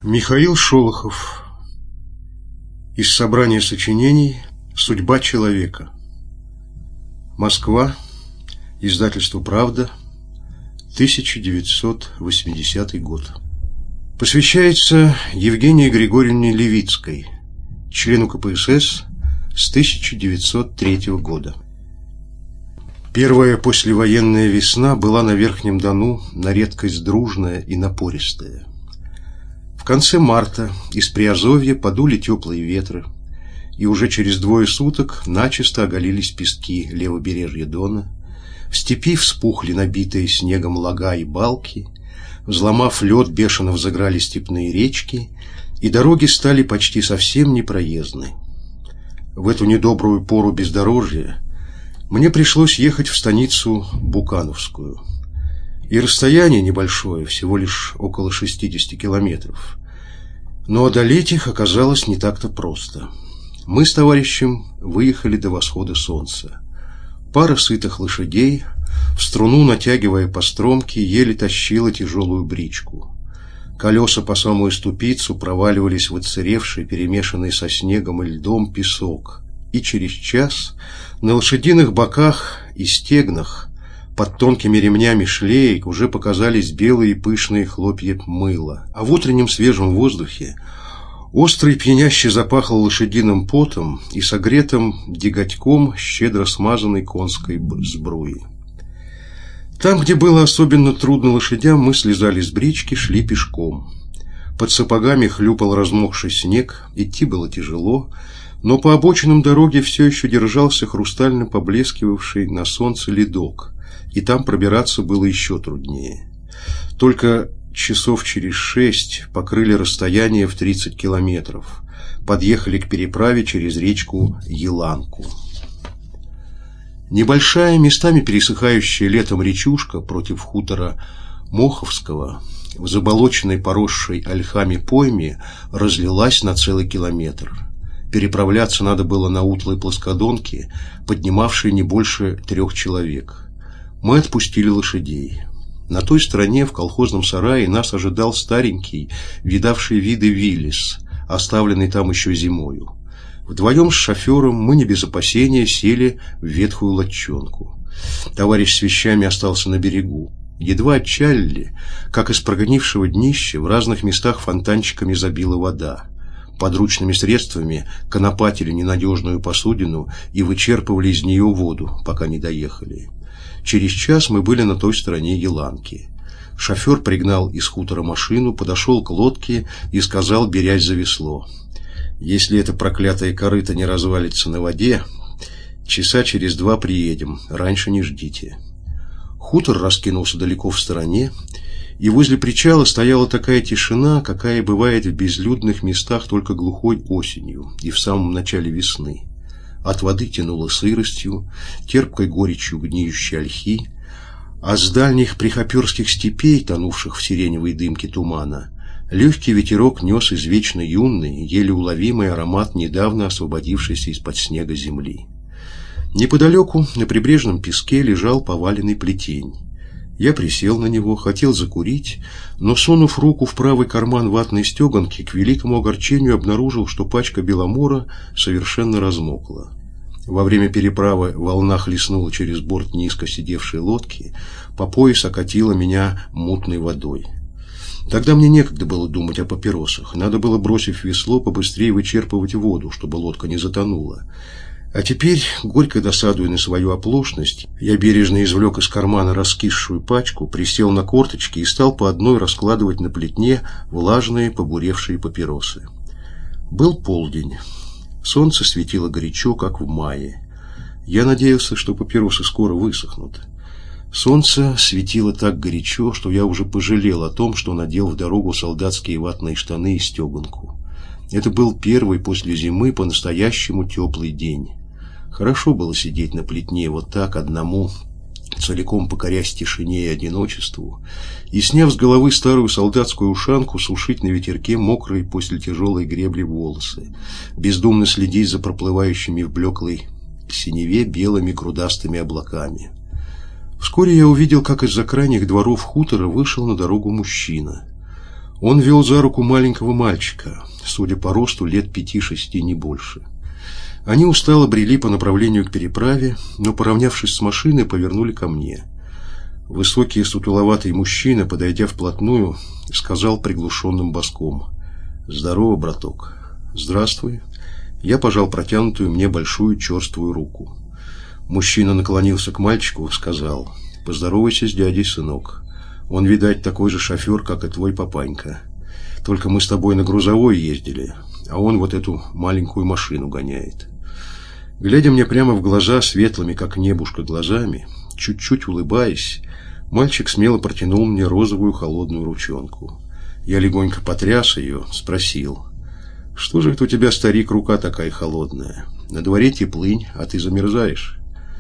Михаил Шолохов. Из собрания сочинений «Судьба человека». Москва. Издательство «Правда», 1980 год. Посвящается Евгении Григорьевне Левицкой, члену КПСС с 1903 года. Первая послевоенная весна была на Верхнем Дону на редкость дружная и напористая. В конце марта из Приазовья подули теплые ветры, и уже через 2 суток начисто оголились пески левобережья Дона, в степи вспухли набитые снегом лага и балки, взломав лед, бешено взыграли степные речки, и дороги стали почти совсем непроездны. В эту недобрую пору бездорожья мне пришлось ехать в станицу Букановскую. И расстояние небольшое, всего лишь около 60 километров. Но одолеть их оказалось не так-то просто. Мы с товарищем выехали до восхода солнца. Пара сытых лошадей, в струну натягивая постромки, еле тащила тяжелую бричку. Колеса по самую ступицу проваливались в отсыревший, перемешанный со снегом и льдом песок. И через час на лошадиных боках и стегнах под тонкими ремнями шлеек уже показались белые пышные хлопья мыла, а в утреннем свежем воздухе острый пьяняще запахло лошадиным потом и согретым деготьком щедро смазанной конской сбруи. Там, где было особенно трудно лошадям, мы слезали с брички, шли пешком. Под сапогами хлюпал размокший снег, идти было тяжело, но по обочинам дороги все еще держался хрустально поблескивавший на солнце ледок, и там пробираться было еще труднее. Только часов через 6 покрыли расстояние в 30 километров, подъехали к переправе через речку Еланку. Небольшая, местами пересыхающая летом речушка против хутора Моховского в заболоченной, поросшей ольхами пойме разлилась на целый километр. Переправляться надо было на утлой плоскодонке, поднимавшей не больше 3 человек. Мы отпустили лошадей. На той стороне, в колхозном сарае, нас ожидал старенький, видавший виды Виллис, оставленный там еще зимою. Вдвоем с шофером мы не без опасения сели в ветхую лодчонку. Товарищ с вещами остался на берегу. Едва отчалили, как из прогнившего днища в разных местах фонтанчиками забила вода. Подручными средствами конопатили ненадежную посудину и вычерпывали из нее воду, пока не доехали. Через час мы были на той стороне Еланки. Шофер пригнал из хутора машину, подошел к лодке и сказал, берясь за весло: «Если эта проклятая корыта не развалится на воде, часа через 2 приедем, раньше не ждите». Хутор раскинулся далеко в стороне, и возле причала стояла такая тишина, какая бывает в безлюдных местах только глухой осенью и в самом начале весны. От воды тянуло сыростью, терпкой горечью гниющей ольхи, а с дальних прихоперских степей, тонувших в сиреневой дымке тумана, легкий ветерок нес извечно юный, еле уловимый аромат недавно освободившейся из-под снега земли. Неподалеку, на прибрежном песке, лежал поваленный плетень. Я присел на него, хотел закурить, но, сунув руку в правый карман ватной стеганки, к великому огорчению обнаружил, что пачка беломора совершенно размокла. Во время переправы волна хлестнула через борт низко сидевшей лодки, по пояс окатила меня мутной водой. Тогда мне некогда было думать о папиросах, надо было, бросив весло, побыстрее вычерпывать воду, чтобы лодка не затонула. А теперь, горько досадуя на свою оплошность, я бережно извлек из кармана раскисшую пачку, присел на корточки и стал по одной раскладывать на плетне влажные побуревшие папиросы. Был полдень. Солнце светило горячо, как в мае. Я надеялся, что папиросы скоро высохнут. Солнце светило так горячо, что я уже пожалел о том, что надел в дорогу солдатские ватные штаны и стеганку. Это был первый после зимы по-настоящему теплый день. Хорошо было сидеть на плетне вот так одному, целиком покорясь тишине и одиночеству, и, сняв с головы старую солдатскую ушанку, сушить на ветерке мокрые после тяжелой гребли волосы, бездумно следить за проплывающими в блеклой синеве белыми грудастыми облаками. Вскоре я увидел, как из-за крайних дворов хутора вышел на дорогу мужчина. Он вел за руку маленького мальчика, судя по росту, лет 5-6, не больше. Они устало брели по направлению к переправе, но, поравнявшись с машиной, повернули ко мне. Высокий сутуловатый мужчина, подойдя вплотную, сказал приглушенным баском: «Здорово, браток». «Здравствуй». Я пожал протянутую мне большую черствую руку. Мужчина наклонился к мальчику и сказал: «Поздоровайся с дядей, сынок. Он, видать, такой же шофер, как и твой папанька. Только мы с тобой на грузовой ездили, а он вот эту маленькую машину гоняет». Глядя мне прямо в глаза светлыми, как небушка, глазами, чуть-чуть улыбаясь, мальчик смело протянул мне розовую холодную ручонку. Я легонько потряс ее, спросил: «Что же это у тебя, старик, рука такая холодная? На дворе теплынь, а ты замерзаешь».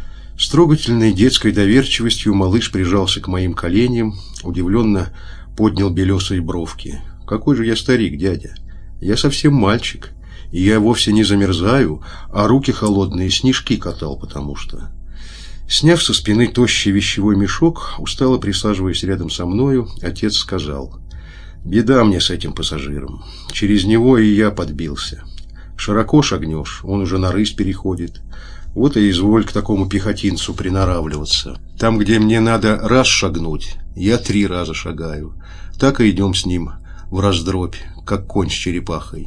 С трогательной детской доверчивостью малыш прижался к моим коленям, удивленно поднял белесые бровки. «Какой же я старик, дядя? Я совсем мальчик, и я вовсе не замерзаю, а руки холодные снежки катал, потому что...» Сняв со спины тощий вещевой мешок, устало присаживаясь рядом со мною, отец сказал: «Беда мне с этим пассажиром. Через него и я подбился. Широко шагнешь, он уже на рысь переходит. Вот и изволь к такому пехотинцу приноравливаться. Там, где мне надо раз шагнуть, я 3 раза шагаю. Так и идем с ним враздробь, как конь с черепахой.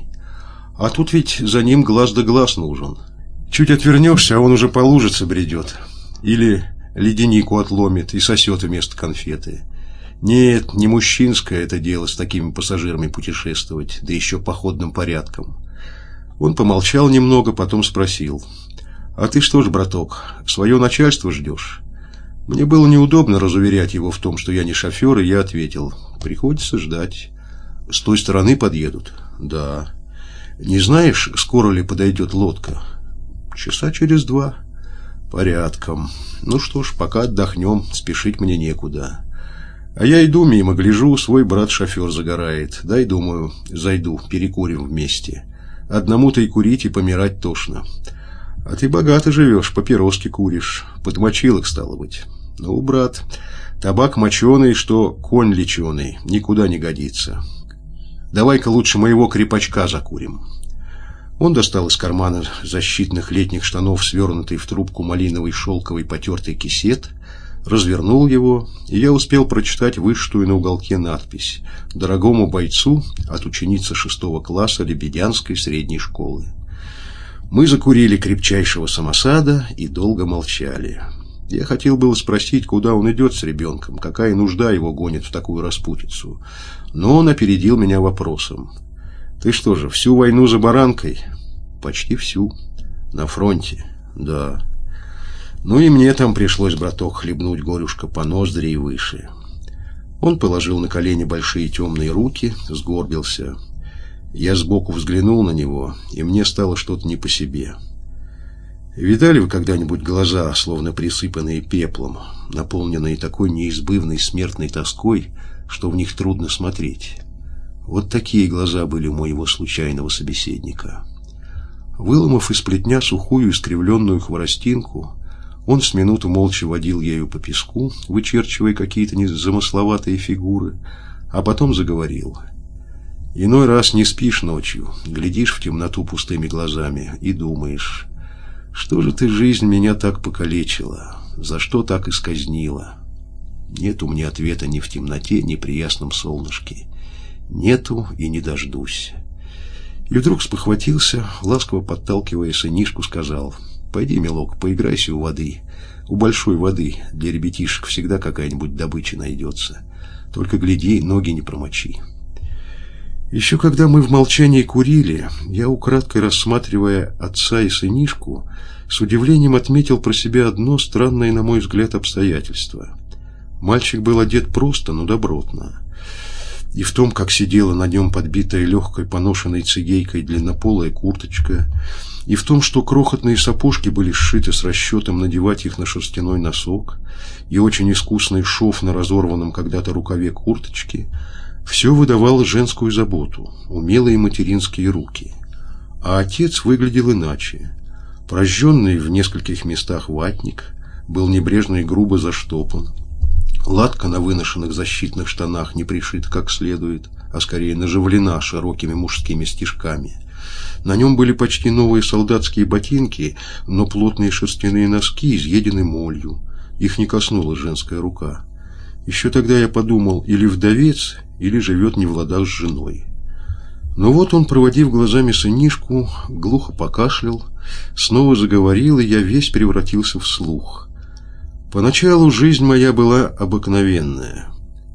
А тут ведь за ним глаз да глаз нужен. Чуть отвернешься, а он уже по лужице бредет. Или леденику отломит и сосет вместо конфеты. Нет, не мужчинское это дело с такими пассажирами путешествовать, да еще походным порядком». Он помолчал немного, потом спросил: «А ты что ж, браток, свое начальство ждешь?» Мне было неудобно разуверять его в том, что я не шофер, и я ответил: «Приходится ждать». «С той стороны подъедут?» «Да». «Не знаешь, скоро ли подойдет лодка?» «Часа через 2». «Порядком. Ну что ж, пока отдохнем, спешить мне некуда». А я иду мимо, гляжу, свой брат-шофер загорает. Дай, думаю, зайду, перекурим вместе. Одному-то и курить, и помирать тошно. А ты богато живешь, папироски куришь. Подмочил их, стало быть. Ну, брат, табак моченый, что конь леченый, никуда не годится. Давай-ка лучше моего крепачка закурим». Он достал из кармана защитных летних штанов свернутый в трубку малиновый шелковый потертый кисет, развернул его, и я успел прочитать вышитую на уголке надпись: «Дорогому бойцу от ученицы 6 класса Лебедянской средней школы». Мы закурили крепчайшего самосада и долго молчали. Я хотел было спросить, куда он идет с ребенком, какая нужда его гонит в такую распутицу, но он опередил меня вопросом: «Ты что же, всю войну за баранкой?» «Почти всю». «На фронте?» «Да». «Ну и мне там пришлось, браток, хлебнуть горюшка по ноздри и выше». Он положил на колени большие темные руки, сгорбился. Я сбоку взглянул на него, и мне стало что-то не по себе. Видали вы когда-нибудь глаза, словно присыпанные пеплом, наполненные такой неизбывной смертной тоской, что в них трудно смотреть? Вот такие глаза были у моего случайного собеседника. Выломав из плетня сухую искривленную хворостинку, он с минуту молча водил ею по песку, вычерчивая какие-то незамысловатые фигуры, а потом заговорил. «Иной раз не спишь ночью, глядишь в темноту пустыми глазами и думаешь: что же ты, жизнь, меня так покалечила, за что так исказнила? Нету мне ответа ни в темноте, ни при ясном солнышке. Нету и не дождусь». И вдруг спохватился, ласково подталкивая сынишку, сказал: «Пойди, милок, поиграйся у воды. У большой воды для ребятишек всегда какая-нибудь добыча найдется. Только гляди, ноги не промочи». Еще когда мы в молчании курили, я, украдкой рассматривая отца и сынишку, с удивлением отметил про себя одно странное, на мой взгляд, обстоятельство. Мальчик был одет просто, но добротно. И в том, как сидела на нем подбитая легкой поношенной цигейкой длиннополая курточка, и в том, что крохотные сапожки были сшиты с расчетом надевать их на шерстяной носок, и очень искусный шов на разорванном когда-то рукаве курточки, все выдавало женскую заботу, умелые материнские руки. А отец выглядел иначе. Прожженный в нескольких местах ватник был небрежно и грубо заштопан. Латка на выношенных защитных штанах не пришита как следует, а скорее наживлена широкими мужскими стежками. На нем были почти новые солдатские ботинки, но плотные шерстяные носки изъедены молью. Их не коснулась женская рука. Еще тогда я подумал, или вдовец, или живет не в ладах с женой. Но вот он, проводив глазами сынишку, глухо покашлял, снова заговорил, и я весь превратился в слух. Поначалу жизнь моя была обыкновенная.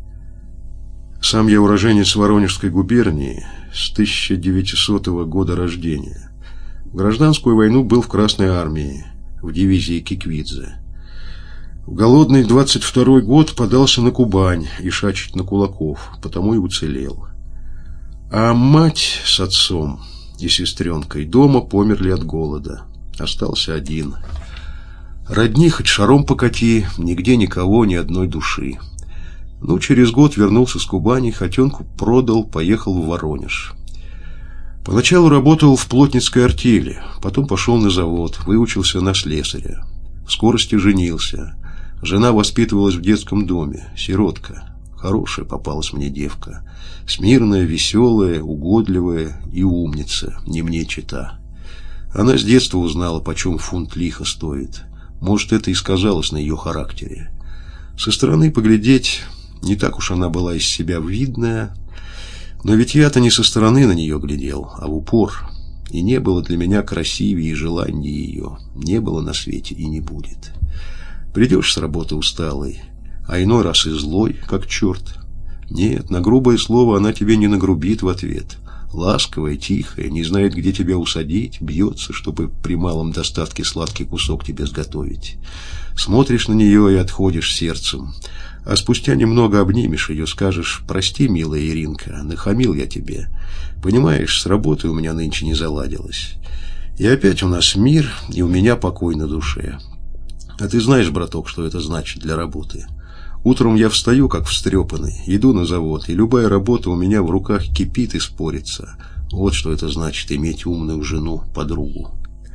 Сам я уроженец Воронежской губернии, с 1900 года рождения. В гражданскую войну был в Красной армии, в дивизии Киквидзе. В голодный 22-й год подался на Кубань ишачить на кулаков, потому и уцелел. А мать с отцом и сестренкой дома померли от голода. Остался один. Родни хоть шаром покати, нигде никого, ни одной души. Через год вернулся с Кубани, хотенку продал, поехал в Воронеж. Поначалу работал в плотницкой артели, потом пошел на завод, выучился на слесаря. В скорости женился. Жена воспитывалась в детском доме, сиротка. Хорошая попалась мне девка. Смирная, веселая, угодливая и умница, не мне чета. Она с детства узнала, почем фунт лиха стоит. Может, это и сказалось на ее характере. Со стороны поглядеть, не так уж она была из себя видная, но ведь я-то не со стороны на нее глядел, а в упор. И не было для меня красивее и желания ее. Не было на свете и не будет. Придешь с работы усталый, а иной раз и злой, как черт. Нет, на грубое слово она тебе не нагрубит в ответ. Ласковая, тихая, не знает, где тебя усадить, бьется, чтобы при малом достатке сладкий кусок тебе сготовить. Смотришь на нее и отходишь сердцем, а спустя немного обнимешь ее, скажешь: «Прости, милая Иринка, нахамил я тебе. Понимаешь, с работой у меня нынче не заладилось. И опять у нас мир, и у меня покой на душе. А ты знаешь, браток, что это значит для работы? Утром я встаю, как встрепанный, иду на завод, и любая работа у меня в руках кипит и спорится. Вот что это значит иметь умную жену, подругу».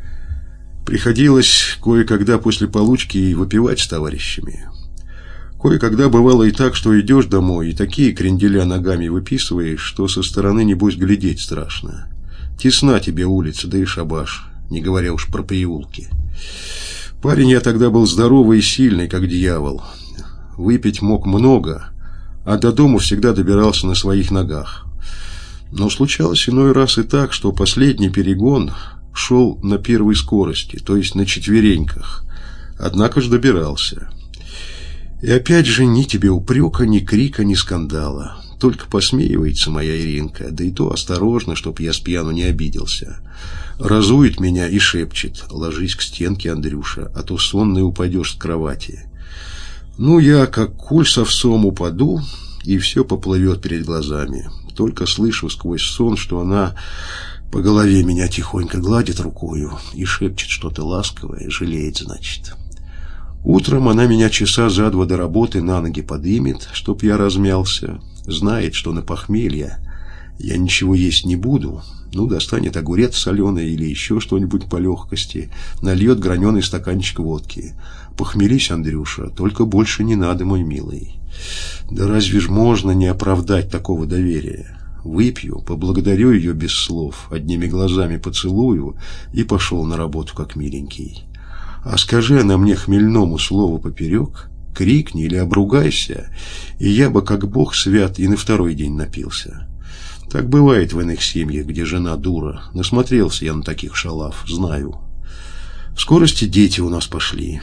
Приходилось кое-когда после получки и выпивать с товарищами. Кое-когда бывало и так, что идешь домой, и такие кренделя ногами выписываешь, что со стороны, небось, глядеть страшно. Тесна тебе улица, да и шабаш, не говоря уж про переулки. Парень я тогда был здоровый и сильный, как дьявол. Выпить мог много, а до дому всегда добирался на своих ногах. Но случалось иной раз и так, что последний перегон шел на первой скорости, то есть на четвереньках. Однако ж добирался. И опять же ни тебе упрека, ни крика, ни скандала. Только посмеивается моя Иринка, да и то осторожно, чтоб я спьяну не обиделся. Разует меня и шепчет: «Ложись к стенке, Андрюша, а то сонный упадешь с кровати». Я, как куль с овсом, упаду, и все поплывет перед глазами. Только слышу сквозь сон, что она по голове меня тихонько гладит рукою и шепчет что-то ласковое, жалеет, значит. Утром она меня часа за два до работы на ноги подымет, чтоб я размялся. Знает, что на похмелье я ничего есть не буду. Достанет огурец соленый или еще что-нибудь по легкости, нальет граненый стаканчик водки. «Похмелись, Андрюша, только больше не надо, мой милый». Да разве ж можно не оправдать такого доверия? Выпью, поблагодарю ее без слов, одними глазами поцелую и пошел на работу, как миленький. А скажи она мне хмельному слову поперек, крикни или обругайся, и я бы, как Бог свят, и на второй день напился. Так бывает в иных семьях, где жена дура. Насмотрелся я на таких шалав, знаю. В скорости дети у нас пошли.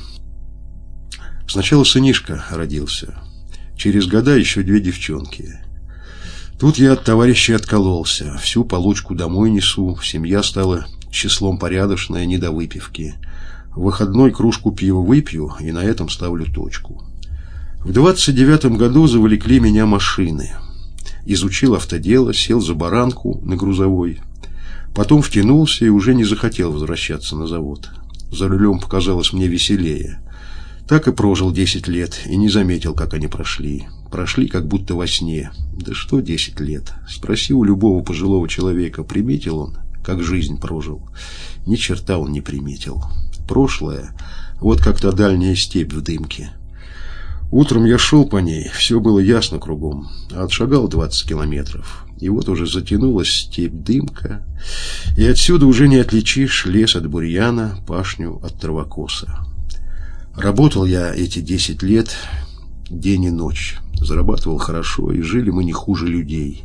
Сначала сынишка родился. Через года еще 2 девчонки. Тут я от товарищей откололся. Всю получку домой несу. Семья стала числом порядочная, не до выпивки. В выходной кружку пива выпью и на этом ставлю точку. В 29-м году завлекли меня машины. Изучил автодело, сел за баранку на грузовой. Потом втянулся и уже не захотел возвращаться на завод. За рулем показалось мне веселее. Так и прожил 10 лет и не заметил, как они прошли. Прошли, как будто во сне. Да что 10 лет? Спроси у любого пожилого человека, приметил он, как жизнь прожил. Ни черта он не приметил. Прошлое, вот как та дальняя степь в дымке. Утром я шел по ней, все было ясно кругом, а отшагал 20 километров. И вот уже затянулась степь дымка, и отсюда уже не отличишь лес от бурьяна, пашню от травокоса. Работал я эти 10 лет день и ночь, зарабатывал хорошо, и жили мы не хуже людей.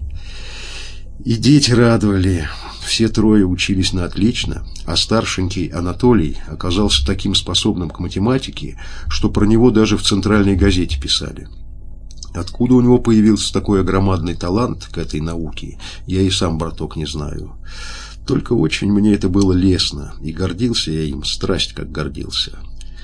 И дети радовали, все трое учились на отлично, а старшенький Анатолий оказался таким способным к математике, что про него даже в центральной газете писали. Откуда у него появился такой огромадный талант к этой науке, я и сам, браток, не знаю. Только очень мне это было лестно, и гордился я им, страсть как гордился.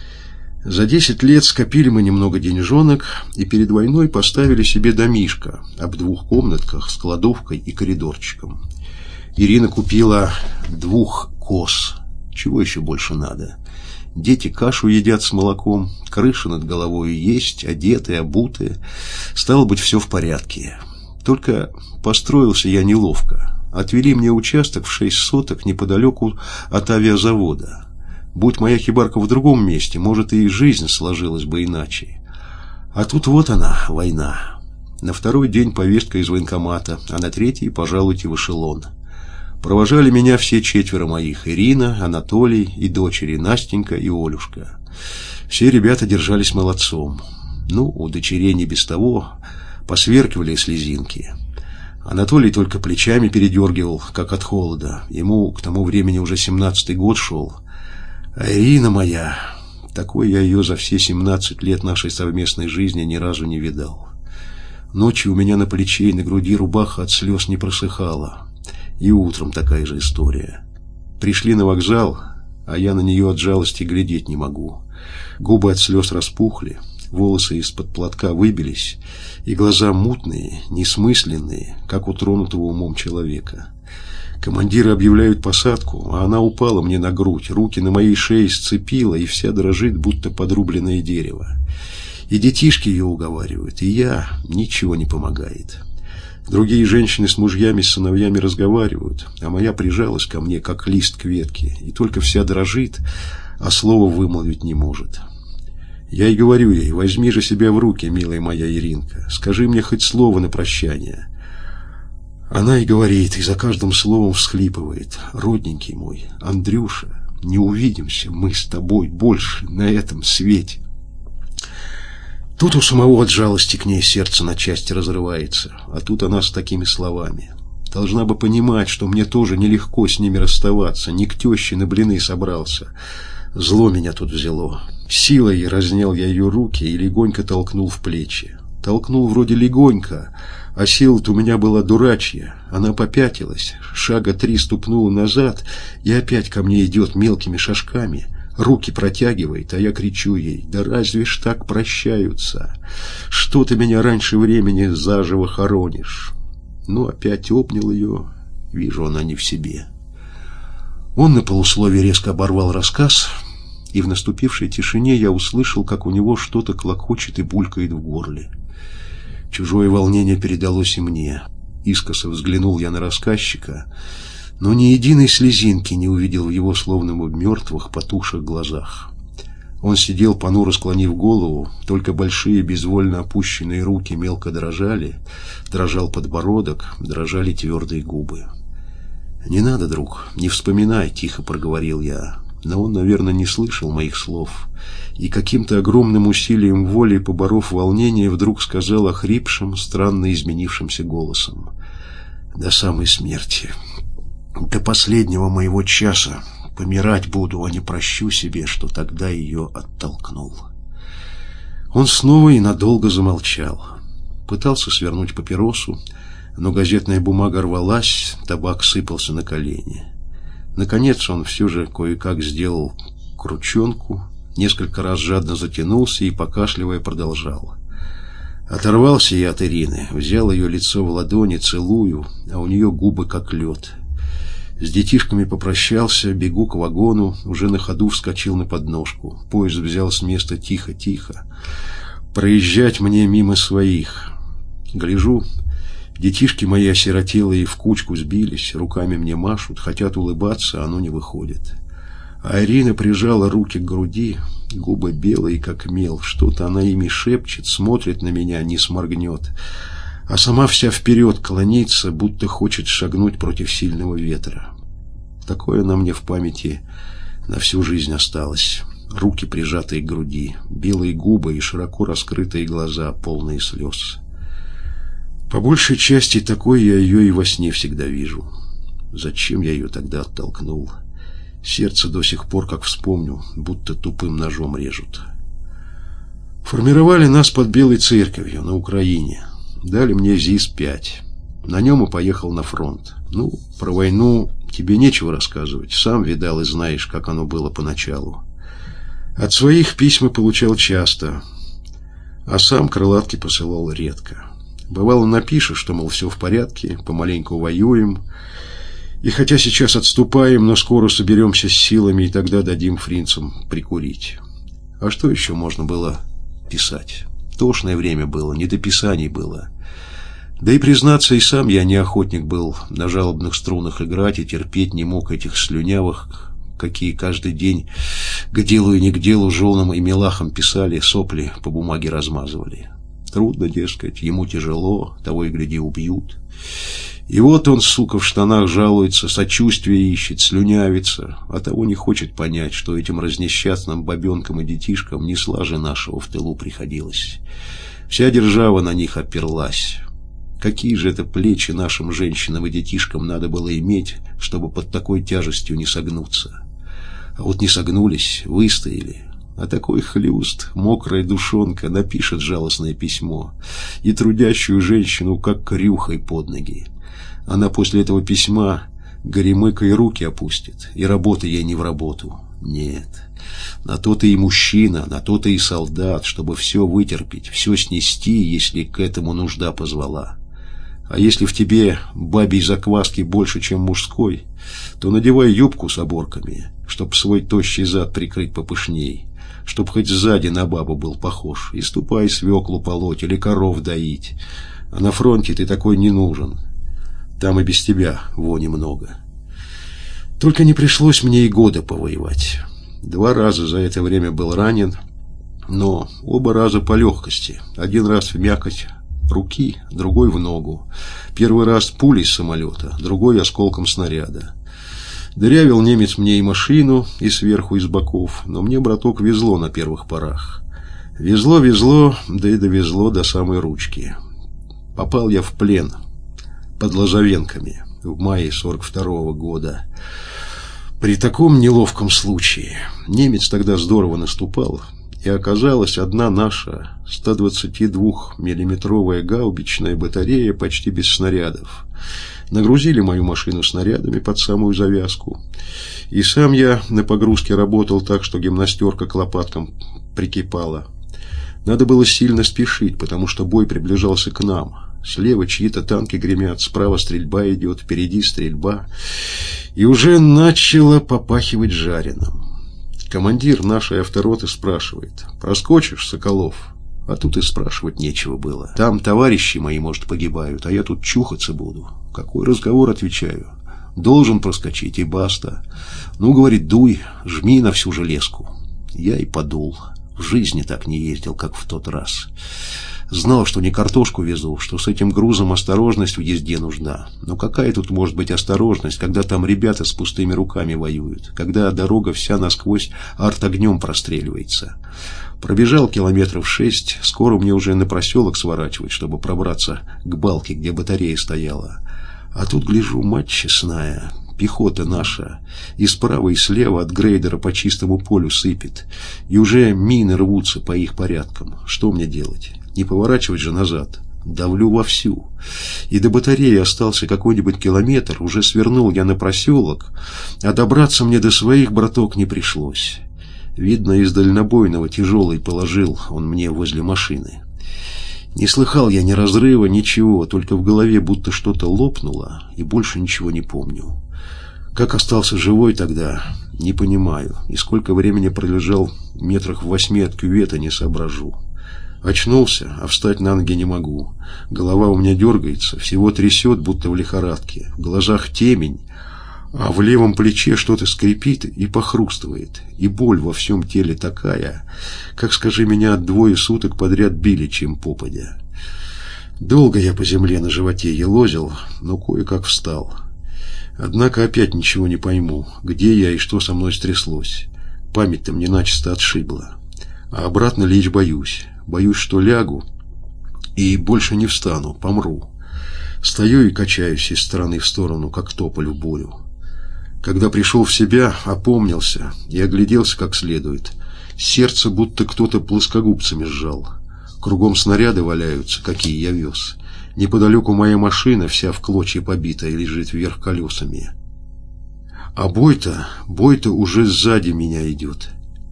За 10 лет скопили мы немного деньжонок, и перед войной поставили себе домишко об 2 комнатках с кладовкой и коридорчиком. Ирина купила 2 коз. Чего еще больше надо? Дети кашу едят с молоком, крыша над головой есть, одетые, обутые. Стало быть, все в порядке. Только построился я неловко. Отвели мне участок в 6 соток неподалеку от авиазавода. Будь моя хибарка в другом месте, может, и жизнь сложилась бы иначе. А тут вот она, война. На 2-й день повестка из военкомата, а на 3-й пожалуйте в эшелон. Провожали меня все 4 моих: Ирина, Анатолий и дочери Настенька и Олюшка. Все ребята держались молодцом. Ну, у дочерей не без того посверкивали слезинки. Анатолий только плечами передергивал, как от холода. Ему к тому времени уже 17-й год шел. А Ирина моя, такой я ее за все 17 лет нашей совместной жизни ни разу не видал. Ночью у меня на плече и на груди рубаха от слез не просыхала. И утром такая же история. Пришли на вокзал, а я на нее от жалости глядеть не могу. Губы от слез распухли, волосы из-под платка выбились, и глаза мутные, несмысленные, как у тронутого умом человека. Командиры объявляют посадку, а она упала мне на грудь, руки на моей шее сцепила, и вся дрожит, будто подрубленное дерево. И детишки ее уговаривают, и я, ничего не помогает. Другие женщины с мужьями, с сыновьями разговаривают, а моя прижалась ко мне, как лист к ветке, и только вся дрожит, а слова вымолвить не может. Я и говорю ей: возьми же себя в руки, милая моя Иринка, скажи мне хоть слово на прощание. Она и говорит, и за каждым словом всхлипывает: родненький мой, Андрюша, не увидимся мы с тобой больше на этом свете. Тут у самого от жалости к ней сердце на части разрывается, а тут она с такими словами. Должна бы понимать, что мне тоже нелегко с ними расставаться, не к теще на блины собрался. Зло меня тут взяло. Силой разнял я ее руки и легонько толкнул в плечи. Толкнул вроде легонько, а сила-то у меня была дурачья. Она попятилась, 3 шага ступнула назад и опять ко мне идет мелкими шажками. Руки протягивает, а я кричу ей: да разве ж так прощаются? Что ты меня раньше времени заживо хоронишь? Ну, опять обнял ее, вижу, она не в себе. Он на полусловие резко оборвал рассказ, и в наступившей тишине я услышал, как у него что-то клокочет и булькает в горле. Чужое волнение передалось и мне. Искоса взглянул я на рассказчика, но ни единой слезинки не увидел в его словно бы мертвых, потухших глазах. Он сидел, понуро склонив голову, только большие безвольно опущенные руки мелко дрожали, дрожал подбородок, дрожали твердые губы. «Не надо, друг, не вспоминай», — тихо проговорил я, но он, наверное, не слышал моих слов, и каким-то огромным усилием воли, поборов волнение, вдруг сказал охрипшим, странно изменившимся голосом: «До самой смерти, до последнего моего часа помирать буду, а не прощу себе, что тогда ее оттолкнул». Он снова и надолго замолчал. Пытался свернуть папиросу, но газетная бумага рвалась, табак сыпался на колени. Наконец он все же кое-как сделал крученку, несколько раз жадно затянулся и, покашливая, продолжал. Оторвался я от Ирины, взял ее лицо в ладони, целую, а у нее губы как лед. С детишками попрощался, бегу к вагону, уже на ходу вскочил на подножку. Поезд взял с места тихо-тихо. Проезжать мне мимо своих. Гляжу, детишки мои осиротелые в кучку сбились, руками мне машут, хотят улыбаться, а оно не выходит. А Ирина прижала руки к груди, губы белые, как мел. Что-то она ими шепчет, смотрит на меня, не сморгнет. А сама вся вперед клонится, будто хочет шагнуть против сильного ветра. Такое на мне в памяти на всю жизнь осталось. Руки, прижатые к груди, белые губы и широко раскрытые глаза, полные слез. По большей части такой я ее и во сне всегда вижу. Зачем я ее тогда оттолкнул? Сердце до сих пор, как вспомню, будто тупым ножом режут. Формировали нас под Белой церковью на Украине. Дали мне ЗИС-5. На нем и поехал на фронт. Ну, про войну тебе нечего рассказывать. Сам видал и знаешь, как оно было поначалу. От своих письма получал часто, а сам крылатки посылал редко. Бывало, напишешь, что, мол, все в порядке, помаленьку воюем. И хотя сейчас отступаем, но скоро соберемся с силами, и тогда дадим фрицам прикурить. А что еще можно было писать? Тошное время было, не до писаний было. Да и, признаться, и сам я не охотник был на жалобных струнах играть и терпеть не мог этих слюнявых, какие каждый день к делу и не к делу жёлнам и милахам писали, сопли по бумаге размазывали. Трудно, дескать, ему тяжело, того и гляди убьют. И вот он, сука, в штанах жалуется, сочувствие ищет, слюнявится, а того не хочет понять, что этим разнесчастным бабенкам и детишкам не слаже нашего в тылу приходилось. Вся держава на них оперлась. Какие же это плечи нашим женщинам и детишкам надо было иметь, чтобы под такой тяжестью не согнуться? А вот не согнулись, выстояли. А такой хлюст, мокрая душонка, напишет жалостное письмо, и трудящую женщину как крюхой под ноги. Она после этого письма горемыка и руки опустит, и работа ей не в работу. Нет, на то ты и мужчина, на то ты и солдат, чтобы все вытерпеть, все снести, если к этому нужда позвала. А если в тебе бабьей закваски больше, чем мужской, то надевай юбку с оборками, чтоб свой тощий зад прикрыть попышней, чтоб хоть сзади на бабу был похож, и ступай свеклу полоть или коров доить. А на фронте ты такой не нужен. Там и без тебя вони много. Только не пришлось мне и года повоевать. 2 раза за это время был ранен, но оба раза по легкости. 1 раз в мякоть руки, другой в ногу. 1 раз пулей с самолета, другой осколком снаряда. Дырявил немец мне и машину, и сверху, и с боков, но мне, браток, везло на первых порах. Везло, да и довезло до самой ручки. Попал я в плен под Лозовенками в мае 42-го года. При таком неловком случае немец тогда здорово наступал, и оказалась одна наша 122-миллиметровая гаубичная батарея почти без снарядов. Нагрузили мою машину снарядами под самую завязку, и сам я на погрузке работал так, что гимнастерка к лопаткам прикипала. Надо было сильно спешить, потому что бой приближался к нам. Слева чьи-то танки гремят, справа стрельба идет, впереди стрельба. И уже начало попахивать жареным. Командир нашей автороты спрашивает: «Проскочишь, Соколов?» А тут и спрашивать нечего было. Там товарищи мои, может, погибают, а я тут чухаться буду. Какой разговор, отвечаю. Должен проскочить, и баста. Ну, говорит, дуй, жми на всю железку. Я и подул. В жизни так не ездил, как в тот раз. Знал, что не картошку везу, что с этим грузом осторожность в езде нужна. Но какая тут может быть осторожность, когда там ребята с пустыми руками воюют, когда дорога вся насквозь артогнем простреливается. Пробежал километров 6, скоро мне уже на проселок сворачивать, чтобы пробраться к балке, где батарея стояла. А тут, гляжу, мать честная, пехота наша, и справа, и слева от грейдера по чистому полю сыпет, и уже мины рвутся по их порядкам. Что мне делать? Не поворачивать же назад. Давлю вовсю. И до батареи остался какой-нибудь километр, уже свернул я на проселок, а добраться мне до своих, браток, не пришлось. Видно, из дальнобойного тяжелый положил он мне возле машины. Не слыхал я ни разрыва, ничего, только в голове будто что-то лопнуло, и больше ничего не помню. Как остался живой тогда, не понимаю, и сколько времени пролежал метрах в 8 от кювета, не соображу. Очнулся, а встать на ноги не могу. Голова у меня дергается, всего трясет, будто в лихорадке. В глазах темень, А в левом плече что-то скрипит и похрустывает, и боль во всем теле такая, как, скажи, меня 2 суток подряд били, чем попадя. Долго я по земле на животе елозил, но кое-как встал. Однако опять ничего не пойму, где я и что со мной стряслось. Память-то мне начисто отшибла. А обратно лечь боюсь. Боюсь, что лягу и больше не встану, помру. Стою и качаюсь из стороны в сторону, как тополь в бурю. Когда пришел в себя, опомнился и огляделся как следует. Сердце будто кто-то плоскогубцами сжал. Кругом снаряды валяются, какие я вез. Неподалеку моя машина, вся в клочья побитая, лежит вверх колесами. А бой-то уже сзади меня идет.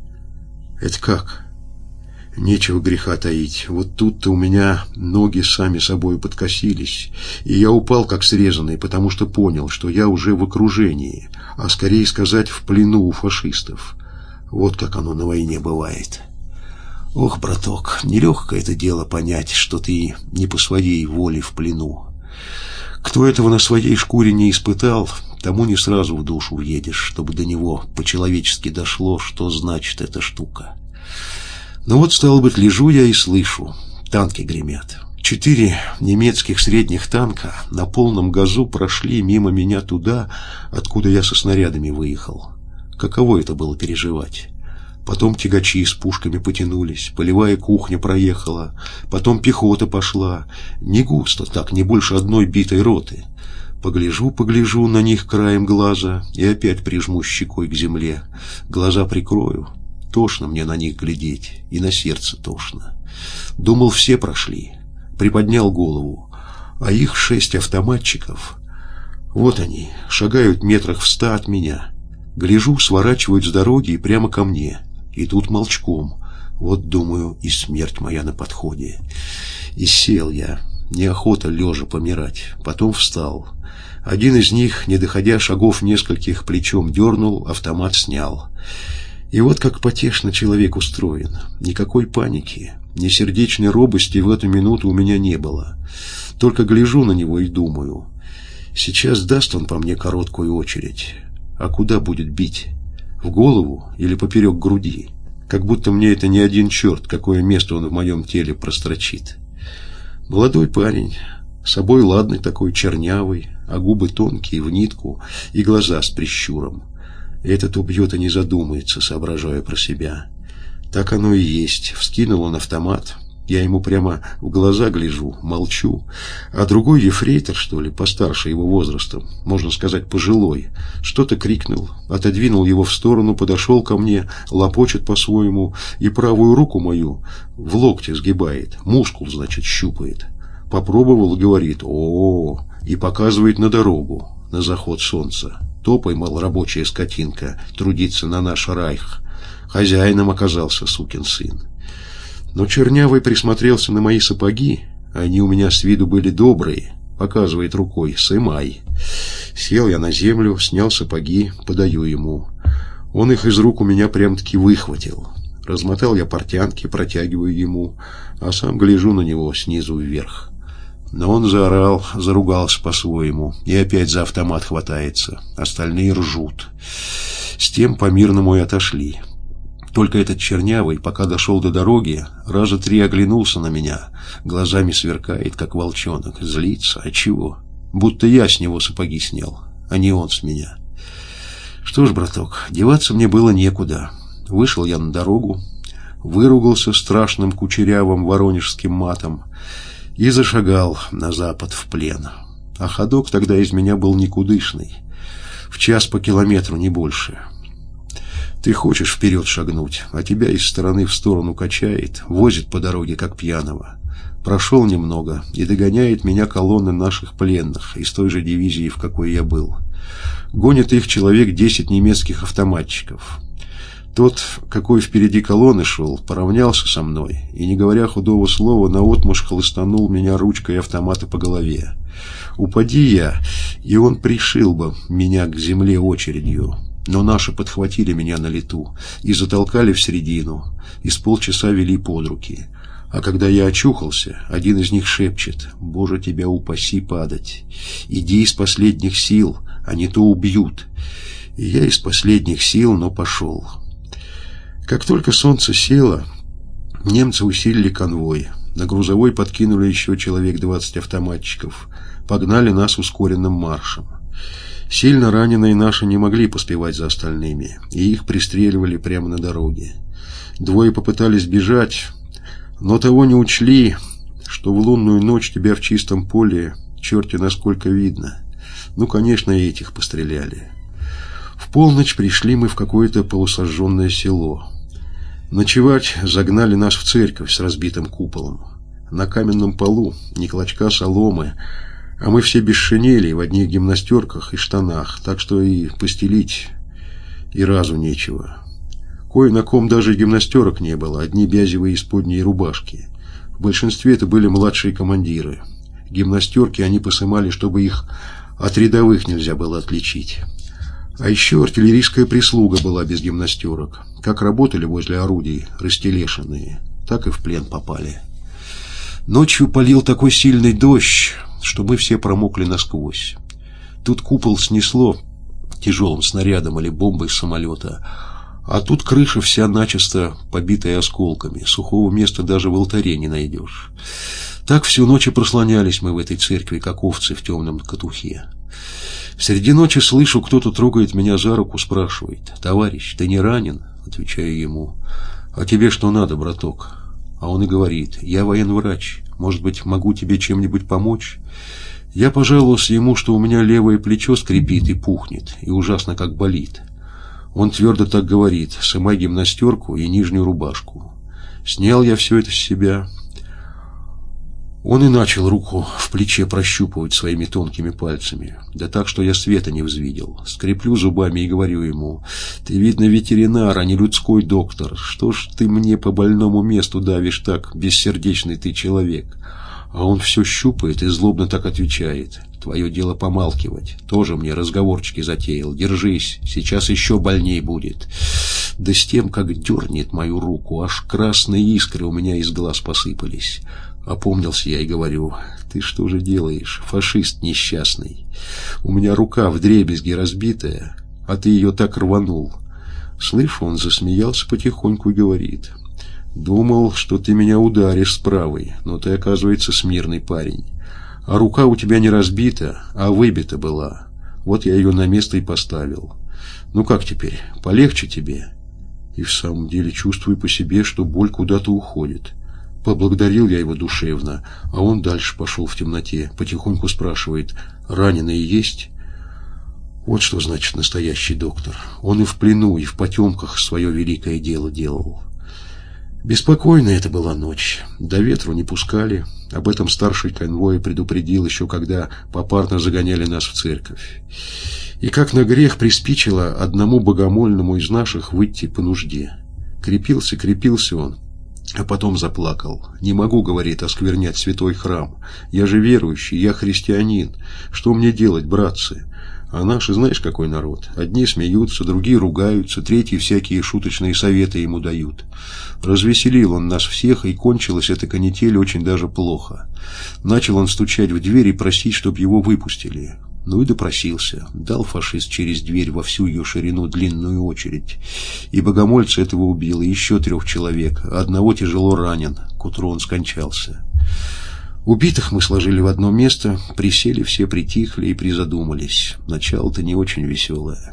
Это как? Нечего греха таить. Вот тут-то у меня ноги сами собой подкосились, и я упал как срезанный, потому что понял, что я уже в окружении, а скорее сказать, в плену у фашистов. Вот как оно на войне бывает. Ох, браток, нелегкое это дело понять, что ты не по своей воле в плену. Кто этого на своей шкуре не испытал, тому не сразу в душу въедешь, чтобы до него по-человечески дошло, что значит эта штука. Ну вот, стало быть, лежу я и слышу, танки гремят. 4 немецких средних танка на полном газу прошли мимо меня туда, откуда я со снарядами выехал. Каково это было переживать? Потом тягачи с пушками потянулись, полевая кухня проехала, потом пехота пошла. Не густо так, не больше 1 битой роты. Погляжу на них краем глаза и опять прижму щекой к земле. Глаза прикрою. Тошно мне на них глядеть, и на сердце тошно. Думал, все прошли. Приподнял голову, а их 6 автоматчиков. Вот они, шагают метрах в 100 от меня. Гляжу, сворачивают с дороги и прямо ко мне. Идут молчком. Вот, думаю, и смерть моя на подходе. И сел я. Неохота лежа помирать. Потом встал. Один из них, не доходя шагов нескольких, плечом дернул, автомат снял. И вот как потешно человек устроен. Никакой паники, ни сердечной робости в эту минуту у меня не было. Только гляжу на него и думаю. Сейчас даст он по мне короткую очередь. А куда будет бить? В голову или поперек груди? Как будто мне это не один черт, какое место он в моем теле прострочит. Молодой парень, собой ладный такой, чернявый, а губы тонкие, в нитку, и глаза с прищуром. Этот убьет и не задумается, соображая про себя. Так оно и есть. Вскинул он автомат. Я ему прямо в глаза гляжу, молчу. А другой ефрейтор, что ли, постарше его возрастом, можно сказать, пожилой, что-то крикнул, отодвинул его в сторону, подошел ко мне, лопочет по-своему, и правую руку мою в локте сгибает, мускул, значит, щупает. Попробовал, говорит, о-о-о, и показывает на дорогу, на заход солнца. Топай, мол, рабочая скотинка, трудиться на наш райх. Хозяином оказался сукин сын. Но чернявый присмотрелся на мои сапоги, они у меня с виду были добрые, показывает рукой, сымай. Сел я на землю, снял сапоги, подаю ему. Он их из рук у меня прям-таки выхватил. Размотал я портянки, протягиваю ему, а сам гляжу на него снизу вверх. Но он заорал, заругался по-своему и опять за автомат хватается. Остальные ржут. С тем по-мирному и отошли. Только этот чернявый, пока дошел до дороги, раза 3 оглянулся на меня, глазами сверкает, как волчонок, злится. А чего? Будто я с него сапоги снял, а не он с меня. Что ж, браток, деваться мне было некуда. Вышел я на дорогу, выругался страшным кучерявым воронежским матом и зашагал на запад в плен. А ходок тогда из меня был никудышный, в час по километру, не больше. Ты хочешь вперед шагнуть, а тебя из стороны в сторону качает, возит по дороге, как пьяного. Прошел немного, и догоняет меня колонна наших пленных из той же дивизии, в какой я был. Гонит их человек 10 немецких автоматчиков. Тот, какой впереди колонны шел, поравнялся со мной и, не говоря худого слова, наотмашь хлыстанул меня ручкой автомата по голове. Упади я, и он пришил бы меня к земле очередью. Но наши подхватили меня на лету и затолкали в середину, и с полчаса вели под руки. А когда я очухался, один из них шепчет: «Боже, тебя упаси падать! Иди из последних сил, а не то убьют!» И я из последних сил, но пошел. Как только солнце село, немцы усилили конвой. На грузовой подкинули еще человек 20 автоматчиков. Погнали нас ускоренным маршем. Сильно раненые наши не могли поспевать за остальными, и их пристреливали прямо на дороге. Двое попытались бежать, но того не учли, что в лунную ночь тебя в чистом поле черти насколько видно. Ну, конечно, и этих постреляли. В полночь пришли мы в какое-то полусожженное село. Ночевать загнали нас в церковь с разбитым куполом. На каменном полу ни клочка соломы, а мы все без шинелей, в одних гимнастерках и штанах, так что и постелить и разу нечего. Кое на ком даже гимнастерок не было, одни бязевые исподние рубашки. В большинстве это были младшие командиры. Гимнастерки они посымали, чтобы их от рядовых нельзя было отличить. А еще артиллерийская прислуга была без гимнастерок. Как работали возле орудий растелешенные, так и в плен попали. Ночью полил такой сильный дождь, что мы все промокли насквозь. Тут купол снесло тяжелым снарядом или бомбой с самолета, а тут крыша вся начисто побитая осколками, сухого места даже в алтаре не найдешь. Так всю ночь и прослонялись мы в этой церкви, как овцы в темном катухе. Среди ночи слышу, кто-то трогает меня за руку, спрашивает: «Товарищ, ты не ранен?» Отвечаю ему: «А тебе что надо, браток?» А он и говорит: «Я военврач, может быть, могу тебе чем-нибудь помочь?» Я пожаловался ему, что у меня левое плечо скрипит и пухнет, и ужасно как болит. Он твердо так говорит: «Сымай гимнастерку и нижнюю рубашку». Снял я все это с себя. Он и начал руку в плече прощупывать своими тонкими пальцами, да так, что я света не взвидел. Скреплю зубами и говорю ему: «Ты, видно, ветеринар, а не людской доктор. Что ж ты мне по больному месту давишь так, бессердечный ты человек?» А он все щупает и злобно так отвечает: «Твое дело помалкивать. Тоже мне разговорчики затеял. Держись, сейчас еще больней будет». Да с тем, как дернет мою руку, аж красные искры у меня из глаз посыпались. Опомнился я и говорю: «Ты что же делаешь, фашист несчастный? У меня рука вдребезги разбитая, а ты ее так рванул». Слышу, он засмеялся потихоньку и говорит: «Думал, что ты меня ударишь с правой, но ты, оказывается, смирный парень. А рука у тебя не разбита, а выбита была. Вот я ее на место и поставил. Ну как теперь, полегче тебе?» И в самом деле чувствую по себе, что боль куда-то уходит. Поблагодарил я его душевно, а он дальше пошел в темноте, потихоньку спрашивает: «Раненые есть?» Вот что значит настоящий доктор. Он и в плену, и в потемках свое великое дело делал. Беспокойная это была ночь. До ветру не пускали. Об этом старший конвоя предупредил еще, когда попарно загоняли нас в церковь. И как на грех приспичило одному богомольному из наших выйти по нужде. Крепился он, а потом заплакал. «Не могу, — говорит, — осквернять святой храм. Я же верующий, я христианин. Что мне делать, братцы?» А наши, знаешь, какой народ? Одни смеются, другие ругаются, третьи всякие шуточные советы ему дают. Развеселил он нас всех, и кончилась эта канитель очень даже плохо. Начал он стучать в дверь и просить, чтобы его выпустили. Ну и допросился. Дал фашист через дверь во всю ее ширину длинную очередь. И богомольца этого убил, и еще 3 человек. Одного тяжело ранен. К утру он скончался. Убитых мы сложили в одно место, присели, все притихли и призадумались. Начало-то не очень веселое.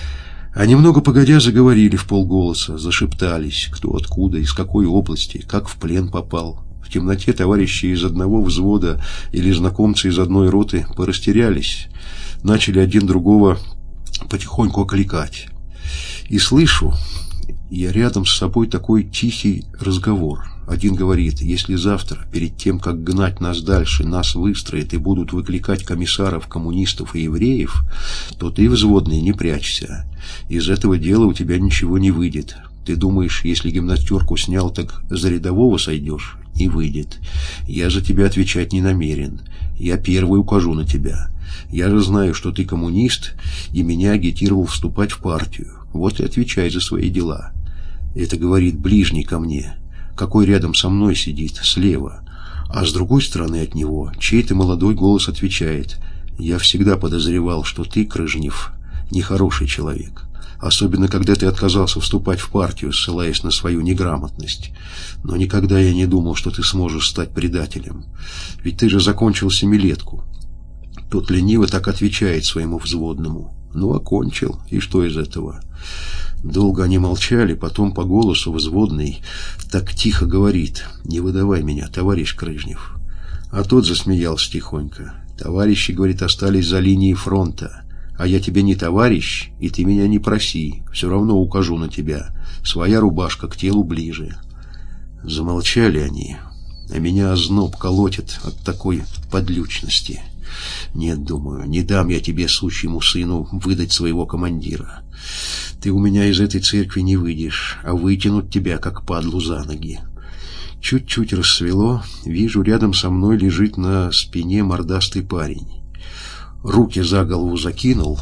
А немного погодя заговорили вполголоса, зашептались, кто откуда, из какой области, как в плен попал. В темноте товарищи из одного взвода или знакомцы из одной роты порастерялись, начали один другого потихоньку окликать. И слышу я рядом с собой такой тихий разговор. Один говорит: «Если завтра, перед тем, как гнать нас дальше, нас выстроят и будут выкликать комиссаров, коммунистов и евреев, то ты, взводный, не прячься. Из этого дела у тебя ничего не выйдет. Ты думаешь, если гимнастерку снял, так за рядового сойдешь? Не выйдет. Я за тебя отвечать не намерен. Я первый укажу на тебя. Я же знаю, что ты коммунист, и меня агитировал вступать в партию. Вот и отвечай за свои дела». Это говорит ближний ко мне. какой рядом со мной сидит, слева, а с другой стороны от него чей-то молодой голос отвечает: «Я всегда подозревал, что ты, Крыжнев, нехороший человек, особенно когда ты отказался вступать в партию, ссылаясь на свою неграмотность. Но никогда я не думал, что ты сможешь стать предателем, ведь ты же закончил семилетку». Тот лениво так отвечает своему взводному: «Ну, окончил, и что из этого?» Долго они молчали, потом по голосу взводный так тихо говорит: «Не выдавай меня, товарищ Крыжнев». А тот засмеялся тихонько: «Товарищи, — говорит, — остались за линией фронта, а я тебе не товарищ, и ты меня не проси, все равно укажу на тебя, своя рубашка к телу ближе». Замолчали они, а меня озноб колотит от такой подлючности. Нет, думаю, не дам я тебе, сучьему сыну, выдать своего командира. Ты у меня из этой церкви не выйдешь, а вытянут тебя, как падлу, за ноги. Чуть-чуть рассвело, вижу, рядом со мной лежит на спине мордастый парень. Руки за голову закинул,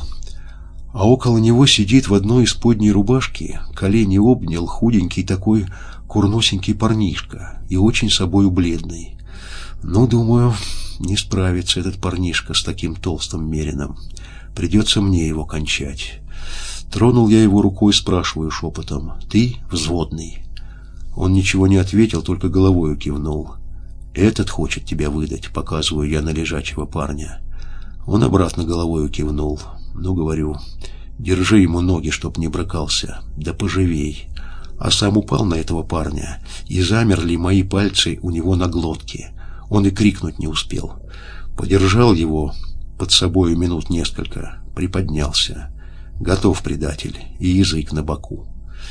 а около него сидит в одной из подней рубашки, колени обнял худенький такой курносенький парнишка и очень собою бледный. Ну, думаю, не справится этот парнишка с таким толстым мерином. Придется мне его кончать. Тронул я его рукой, спрашиваю шепотом: «Ты взводный?» Он ничего не ответил, только головою кивнул. «Этот хочет тебя выдать», — показываю я на лежачего парня. Он обратно головою кивнул. Ну, говорю, держи ему ноги, чтоб не брыкался, да поживей. А сам упал на этого парня, и замерли мои пальцы у него на глотке. Он и крикнуть не успел. Подержал его под собою минут несколько, приподнялся. Готов, предатель, и язык на боку.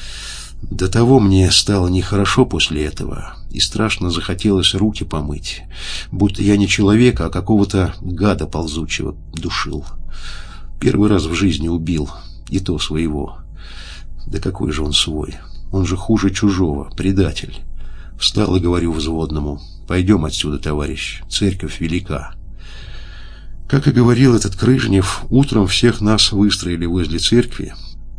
До того мне стало нехорошо после этого, и страшно захотелось руки помыть, будто я не человека, а какого-то гада ползучего душил. Первый раз в жизни убил, и то своего. Да какой же он свой? Он же хуже чужого, предатель. Встал и говорю взводному: «Пойдем отсюда, товарищ, церковь велика». Как и говорил этот Крыжнев, утром всех нас выстроили возле церкви,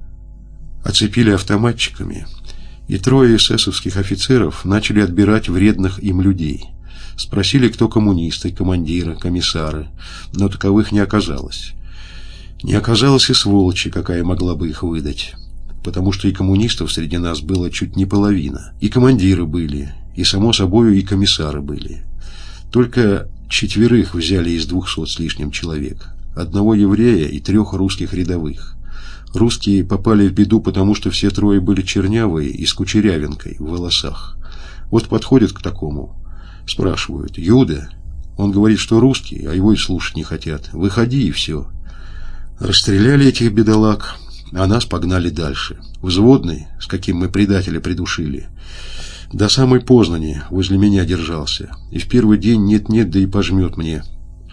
оцепили автоматчиками, и 3 эсэсовских офицеров начали отбирать вредных им людей. Спросили, кто коммунисты, командиры, комиссары, но таковых не оказалось. Не оказалось и сволочи, какая могла бы их выдать, потому что и коммунистов среди нас было чуть не половина, и командиры были, и, само собою, и комиссары были. Только 4 взяли из 200 с лишним человек, 1 еврея и 3 русских рядовых. Русские попали в беду, потому что все 3 были чернявые и с кучерявинкой в волосах. Вот подходят к такому, спрашивают: «Юда?» Он говорит, что русский, а его и слушать не хотят. «Выходи, и все». Расстреляли этих бедолаг, а нас погнали дальше. Взводный, с каким мы предателя придушили, до самой Познани возле меня держался, и в первый день нет-нет, да и пожмет мне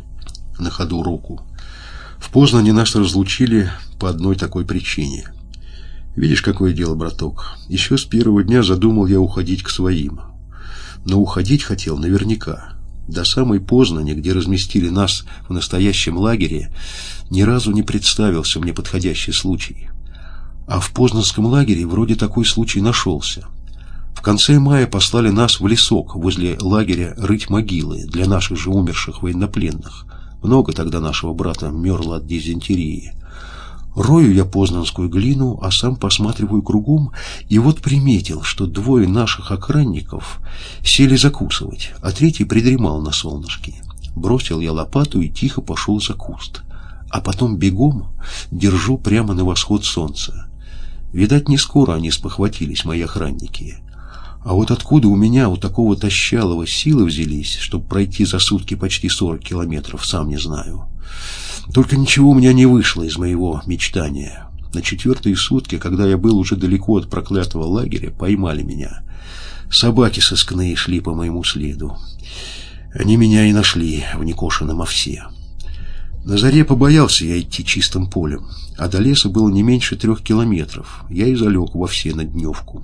на ходу руку. В Познани нас разлучили по одной такой причине. Видишь, какое дело, браток. Еще с первого дня задумал я уходить к своим. Но уходить хотел наверняка. До самой Познани, где разместили нас в настоящем лагере, ни разу не представился мне подходящий случай. А в Познанском лагере вроде такой случай нашелся. В конце мая послали нас в лесок возле лагеря рыть могилы для наших же умерших военнопленных. Много тогда нашего брата мерло от дизентерии. Рою я познанскую глину, а сам посматриваю кругом, и вот приметил, что 2 наших охранников сели закусывать, а 3 придремал на солнышке. Бросил я лопату и тихо пошел за куст, а потом бегом держу прямо на восход солнца. Видать, не скоро они спохватились, мои охранники. А вот откуда у меня, у такого тощалого, силы взялись, чтобы пройти за сутки почти 40 километров, сам не знаю. Только ничего у меня не вышло из моего мечтания. На 4-е сутки, когда я был уже далеко от проклятого лагеря, поймали меня. Собаки сыскные шли по моему следу. Они меня и нашли в некошенном овсе. На заре побоялся я идти чистым полем, а до леса было не меньше 3 километров. Я и залег во все на дневку.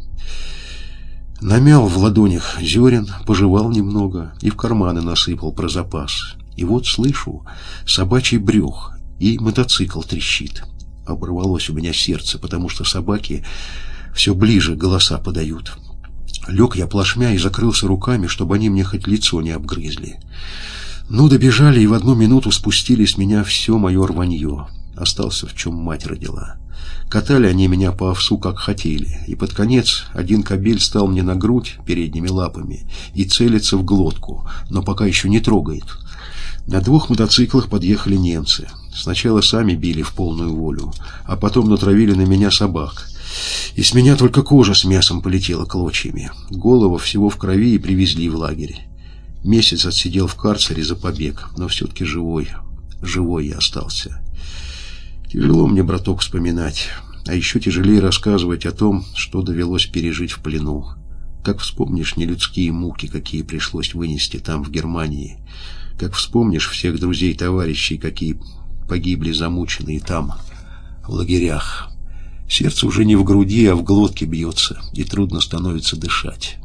Намял в ладонях зерен, пожевал немного и в карманы насыпал про запас. И вот слышу собачий брюх, и мотоцикл трещит. Оборвалось у меня сердце, потому что собаки все ближе голоса подают. Лег я плашмя и закрылся руками, чтобы они мне хоть лицо не обгрызли. Ну, добежали и в 1 минуту спустили с меня все мое рванье. Остался, в чем мать родила. Катали они меня по овсу, как хотели, и под конец один кобель стал мне на грудь передними лапами и целится в глотку, но пока еще не трогает. На 2 мотоциклах подъехали немцы. Сначала сами били в полную волю, а потом натравили на меня собак. И с меня только кожа с мясом полетела клочьями. Голова всего в крови и привезли в лагерь. Месяц отсидел в карцере за побег, но все-таки живой я остался. Тяжело мне, браток, вспоминать, а еще тяжелее рассказывать о том, что довелось пережить в плену. Как вспомнишь нелюдские муки, какие пришлось вынести там, в Германии, как вспомнишь всех друзей, товарищей, какие погибли замученные там, в лагерях. Сердце уже не в груди, а в глотке бьется, и трудно становится дышать.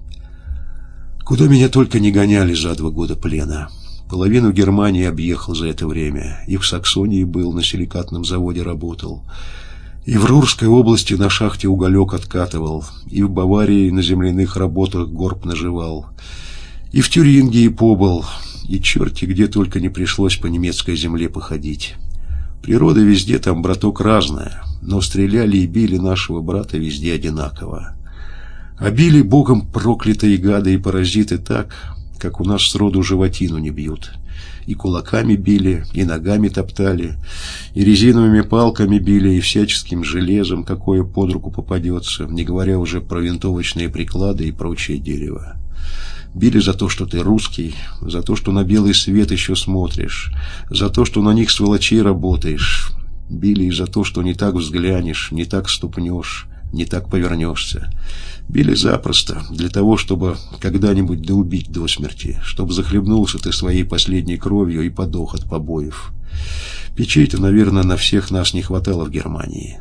Куда меня только не гоняли за 2 года плена. Половину Германии объехал за это время. И в Саксонии был, на силикатном заводе работал. И в Рурской области на шахте уголек откатывал. И в Баварии на земляных работах горб наживал. И в Тюрингии побыл. И черти где только не пришлось по немецкой земле походить. Природа везде там, браток, разная. Но стреляли и били нашего брата везде одинаково. А били богом проклятые гады и паразиты так, как у нас сроду животину не бьют. И кулаками били, и ногами топтали, и резиновыми палками били, и всяческим железом, какое под руку попадется, не говоря уже про винтовочные приклады и прочее дерево. Били за то, что ты русский, за то, что на белый свет еще смотришь, за то, что на них, сволочей, работаешь. Били и за то, что не так взглянешь, не так ступнешь, не так повернешься. Били запросто, для того, чтобы когда-нибудь доубить до смерти, чтобы захлебнулся ты своей последней кровью и подох от побоев. Печей-то, наверное, на всех нас не хватало в Германии.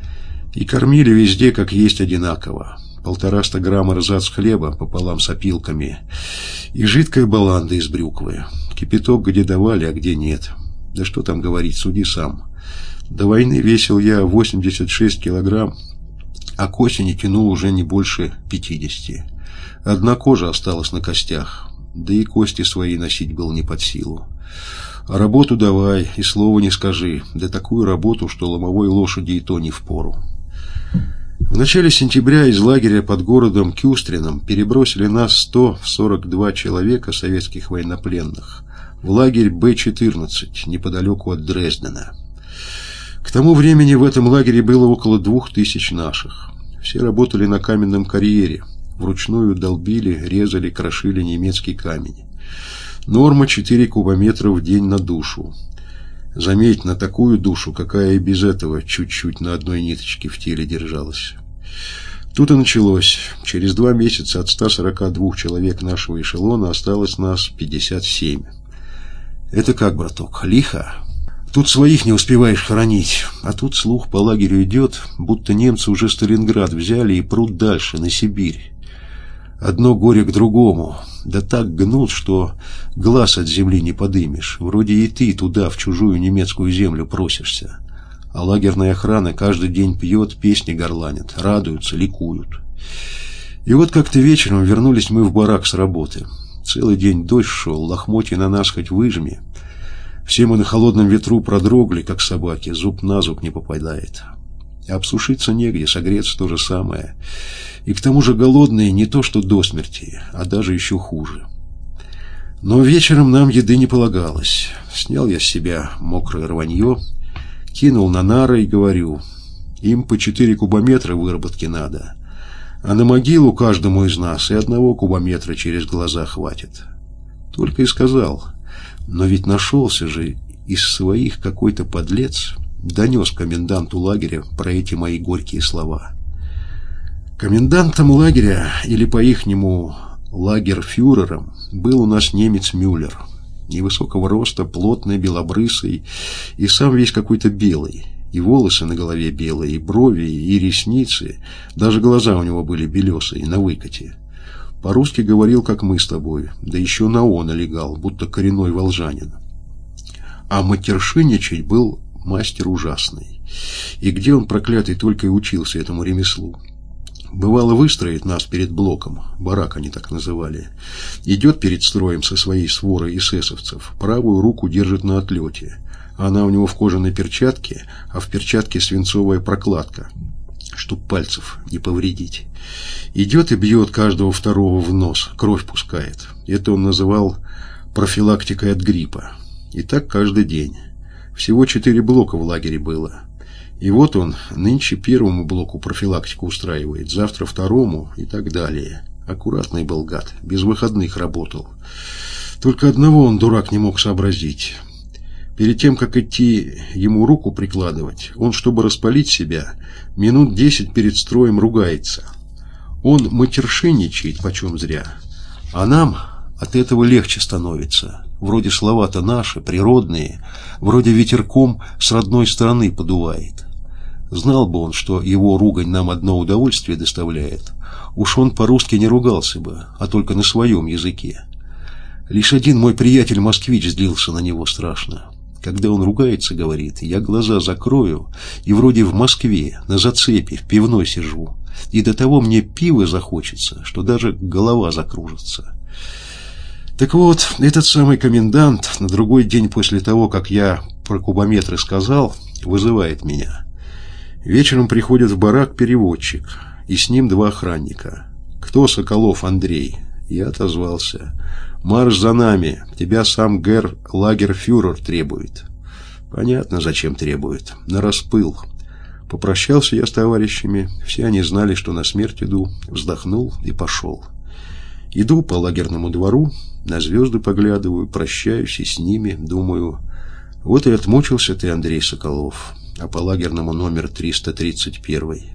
И кормили везде, как есть, одинаково. 150 грамм рзац хлеба пополам с опилками и жидкая баланда из брюквы. Кипяток где давали, а где нет. Да что там говорить, суди сам. До войны весил я 86 килограмм, а к осени тянул уже не больше 50. Одна кожа осталась на костях, да и кости свои носить было не под силу. А работу давай, и слова не скажи, да такую работу, что ломовой лошади и то не впору. В начале сентября из лагеря под городом Кюстрином перебросили нас 142 человека советских военнопленных в лагерь Б-14 неподалеку от Дрездена. К тому времени в этом лагере было около 2000 наших. Все работали на каменном карьере, вручную долбили, резали, крошили немецкий камень. Норма 4 кубометра в день на душу. Заметь, на такую душу, какая и без этого чуть-чуть на одной ниточке в теле держалась. Тут и началось. Через 2 месяца от 142 человек нашего эшелона осталось нас 57. Это как, браток, лихо? Тут своих не успеваешь хоронить, а тут слух по лагерю идет, будто немцы уже Сталинград взяли и прут дальше, на Сибирь. Одно горе к другому, да так гнут, что глаз от земли не подымешь. Вроде и ты туда, в чужую немецкую землю, просишься. А лагерная охрана каждый день пьет, песни горланит, радуются, ликуют. И вот как-то вечером вернулись мы в барак с работы. Целый день дождь шел, лохмотья на нас хоть выжми. Все мы на холодном ветру продрогли, как собаки, зуб на зуб не попадает. А обсушиться негде, согреться то же самое. И к тому же голодные не то что до смерти, а даже еще хуже. Но вечером нам еды не полагалось. Снял я с себя мокрое рванье, кинул на нары и говорю: им по 4 кубометра выработки надо, а на могилу каждому из нас и 1 кубометра через глаза хватит. Только и сказал. Но ведь нашелся же из своих какой-то подлец, донес коменданту лагеря про эти мои горькие слова. Комендантом лагеря, или по-ихнему лагерфюрером, был у нас немец Мюллер. Невысокого роста, плотный, белобрысый, и сам весь какой-то белый. И волосы на голове белые, и брови, и ресницы, даже глаза у него были белесые, на выкате. По-русски говорил, как мы с тобой, да еще на «он» налегал, будто коренной волжанин. А матершинничать был мастер ужасный. И где он, проклятый, только и учился этому ремеслу. Бывало, выстроит нас перед блоком, барак они так называли. Идет перед строем со своей сворой эсэсовцев, правую руку держит на отлете. Она у него в кожаной перчатке, а в перчатке свинцовая прокладка, чтоб пальцев не повредить. Идет и бьет каждого второго в нос, кровь пускает. Это он называл профилактикой от гриппа. И так каждый день. Всего 4 блока в лагере было. И вот он нынче первому блоку профилактику устраивает, завтра второму и так далее. Аккуратный был гад, без выходных работал. Только одного он, дурак, не мог сообразить. Перед тем, как идти ему руку прикладывать, он, чтобы распалить себя, минут 10 перед строем ругается. Он матершинничает почем зря. А нам от этого легче становится. Вроде слова-то наши, природные, вроде ветерком с родной стороны подувает. Знал бы он, что его ругань нам одно удовольствие доставляет, уж он по-русски не ругался бы, а только на своем языке. Лишь один мой приятель-москвич злился на него страшно. Когда он ругается, говорит, я глаза закрою, и вроде в Москве, на зацепе, в пивной сижу, и до того мне пива захочется, что даже голова закружится. Так вот, этот самый комендант на другой день после того, как я про кубометры сказал, вызывает меня. Вечером приходит в барак переводчик, и с ним 2 охранника. «Кто Соколов, Андрей?» Я отозвался. «Марш за нами, тебя сам герр лагерфюрер требует». Понятно, зачем требует. На распыл. Попрощался я с товарищами, все они знали, что на смерть иду, вздохнул и пошел. Иду по лагерному двору, на звезды поглядываю, прощаюсь и с ними, думаю, вот и отмучился ты, Андрей Соколов, а по лагерному номер 331.